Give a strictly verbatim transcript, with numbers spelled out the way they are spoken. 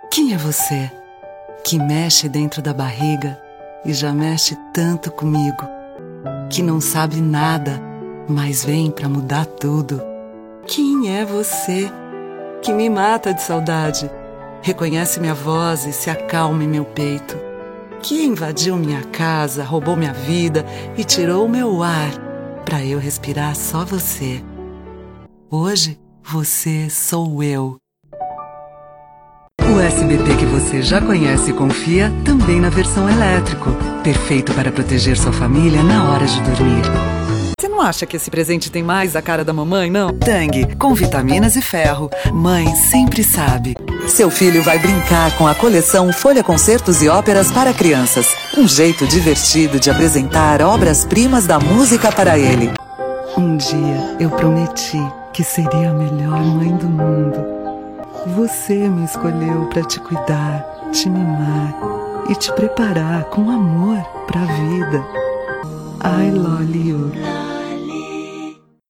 Quem é você que mexe dentro da barriga e já mexe tanto comigo, que não sabe nada, mas vem pra mudar tudo? Quem é você que me mata de saudade, reconhece minha voz e se acalma em meu peito, que invadiu minha casa, roubou minha vida e tirou o meu ar pra eu respirar só você? Hoje você sou eu. O S B T que você já conhece e confia, também na versão elétrico. Perfeito para proteger sua família na hora de dormir. Você não acha que esse presente tem mais a cara da mamãe, não? Tang, com vitaminas e ferro. Mãe sempre sabe. Seu filho vai brincar com a coleção Folha Concertos e Óperas para Crianças. Um jeito divertido de apresentar obras-primas da música para ele. Um dia eu prometi que seria a melhor mãe do mundo. Você me escolheu para te cuidar, te mimar e te preparar com amor para a vida. I love you.